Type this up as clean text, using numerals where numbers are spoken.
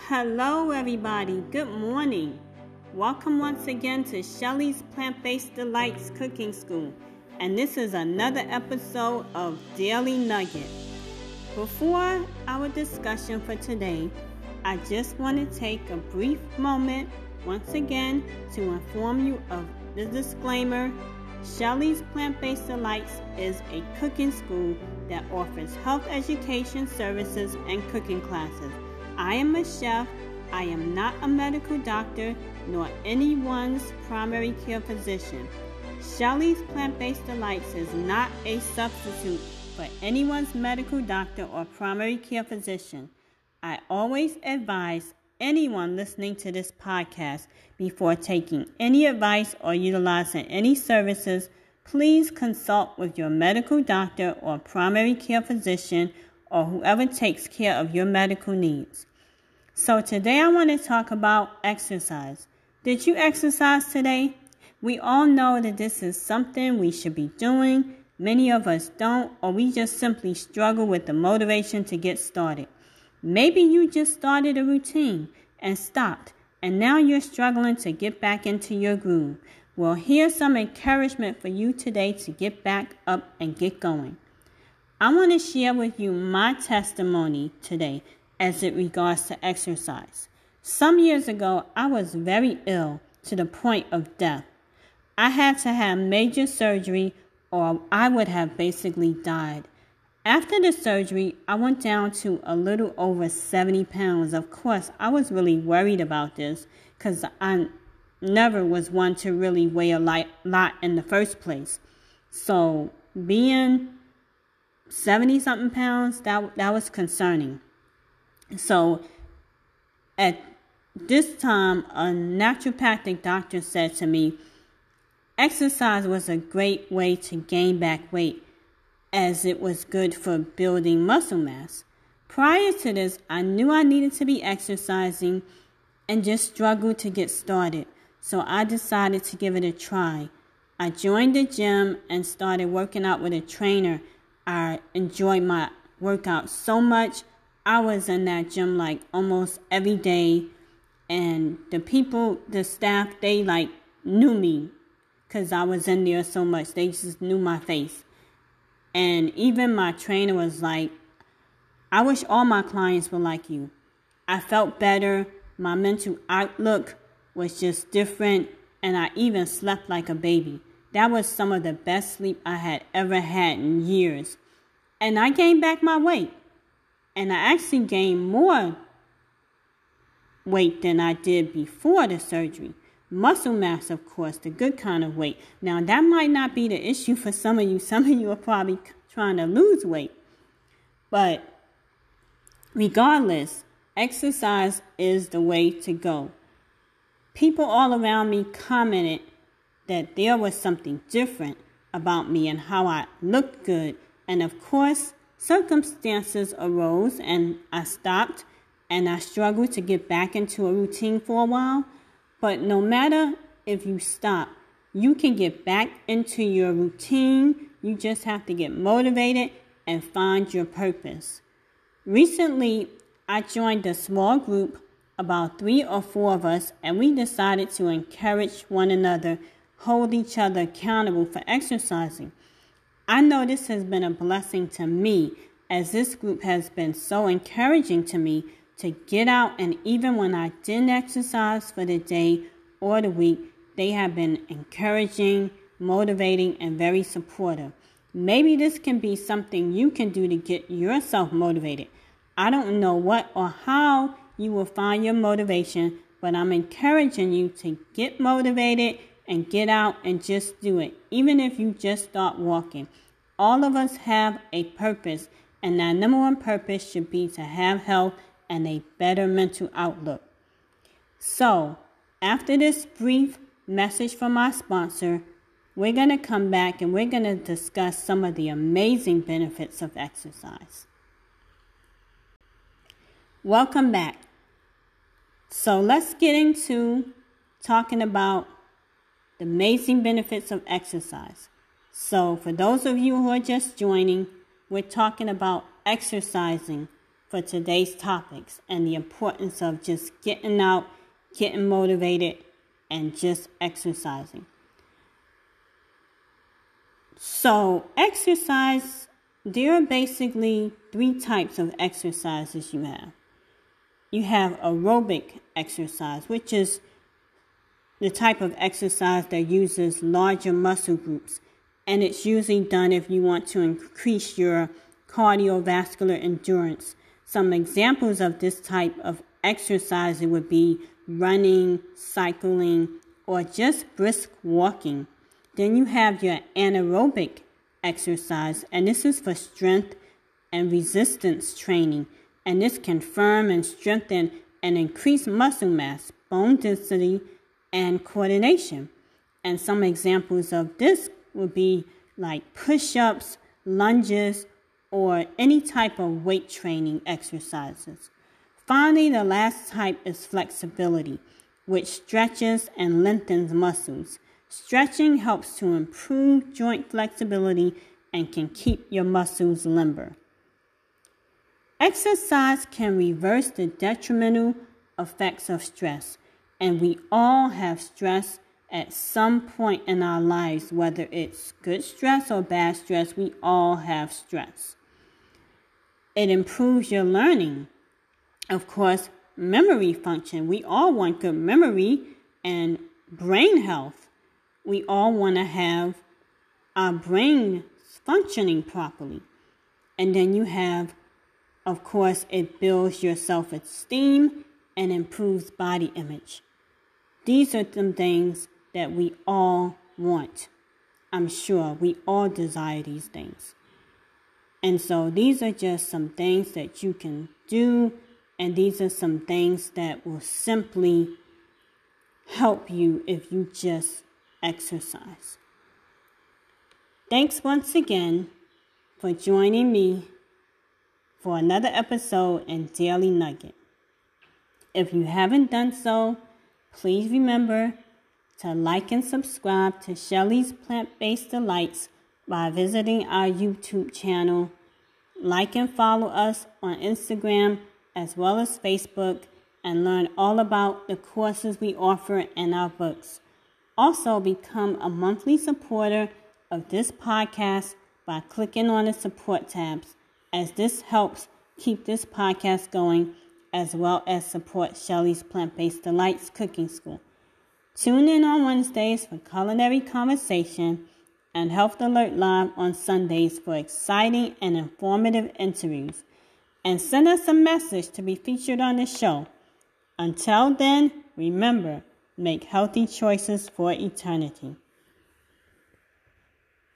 Hello everybody, good morning. Welcome once again to Shelly's Plant-Based Delights Cooking School, and this is another episode of Daily Nugget. Before our discussion for today, I just want to take a brief moment once again to inform you of the disclaimer. Shelly's Plant-Based Delights is a cooking school that offers health education services and cooking classes. I am a chef. I am not a medical doctor nor anyone's primary care physician. Shelly's Plant-Based Delights is not a substitute for anyone's medical doctor or primary care physician. I always advise anyone listening to this podcast before taking any advice or utilizing any services, please consult with your medical doctor or primary care physician or whoever takes care of your medical needs. So today I want to talk about exercise. Did you exercise today? We all know that this is something we should be doing. Many of us don't, or we just simply struggle with the motivation to get started. Maybe you just started a routine and stopped, and now you're struggling to get back into your groove. Well, here's some encouragement for you today to get back up and get going. I want to share with you my testimony today as it regards to exercise. Some years ago, I was very ill to the point of death. I had to have major surgery or I would have basically died. After the surgery, I went down to a little over 70 pounds. Of course, I was really worried about this because I never was one to really weigh a lot in the first place. So being 70-something pounds, that was concerning. So at this time, a naturopathic doctor said to me, exercise was a great way to gain back weight as it was good for building muscle mass. Prior to this, I knew I needed to be exercising and just struggled to get started. So I decided to give it a try. I joined the gym and started working out with a trainer. I enjoyed my workout so much. I was in that gym like almost every day, and the staff, they like knew me because I was in there so much. They just knew my face. And even my trainer was like, I wish all my clients were like you. I felt better. My mental outlook was just different, and I even slept like a baby. That was some of the best sleep I had ever had in years. And I gained back my weight. And I actually gained more weight than I did before the surgery. Muscle mass, of course, the good kind of weight. Now, that might not be the issue for some of you. Some of you are probably trying to lose weight. But regardless, exercise is the way to go. People all around me commented that there was something different about me and how I looked good. And of course, circumstances arose and I stopped and I struggled to get back into a routine for a while. But no matter if you stop, you can get back into your routine. You just have to get motivated and find your purpose. Recently, I joined a small group, about 3 or 4 of us, and we decided to encourage one another, hold each other accountable for exercising. I know this has been a blessing to me, as this group has been so encouraging to me to get out, and even when I didn't exercise for the day or the week, they have been encouraging, motivating, and very supportive. Maybe this can be something you can do to get yourself motivated. I don't know what or how you will find your motivation, but I'm encouraging you to get motivated and get out and just do it, even if you just start walking. All of us have a purpose, and that number one purpose should be to have health and a better mental outlook. So, after this brief message from our sponsor, we're going to come back and we're going to discuss some of the amazing benefits of exercise. Welcome back. So let's get into talking about the amazing benefits of exercise. So for those of you who are just joining, we're talking about exercising for today's topics and the importance of just getting out, getting motivated, and just exercising. So exercise, there are basically 3 types of exercises you have. You have aerobic exercise, which is the type of exercise that uses larger muscle groups. And it's usually done if you want to increase your cardiovascular endurance. Some examples of this type of exercise would be running, cycling, or just brisk walking. Then you have your anaerobic exercise, and this is for strength and resistance training. And this can firm and strengthen and increase muscle mass, bone density, and coordination. And some examples of this would be like push-ups, lunges, or any type of weight training exercises. Finally, the last type is flexibility, which stretches and lengthens muscles. Stretching helps to improve joint flexibility and can keep your muscles limber. Exercise can reverse the detrimental effects of stress, and we all have stress at some point in our lives, whether it's good stress or bad stress, we all have stress. It improves your learning. Of course, memory function. We all want good memory and brain health. We all want to have our brain functioning properly. And then you have, of course, it builds your self-esteem and improves body image. These are some things that we all want. I'm sure we all desire these things. And so these are just some things that you can do, and these are some things that will simply help you if you just exercise. Thanks once again for joining me for another episode in Daily Nugget. If you haven't done so, please remember to like and subscribe to Shelly's Plant-Based Delights by visiting our YouTube channel. Like and follow us on Instagram as well as Facebook, and learn all about the courses we offer in our books. Also, become a monthly supporter of this podcast by clicking on the support tabs, as this helps keep this podcast going as well as support Shelly's Plant-Based Delights Cooking School. Tune in on Wednesdays for culinary conversation and Health Alert Live on Sundays for exciting and informative interviews. And send us a message to be featured on the show. Until then, remember, make healthy choices for eternity.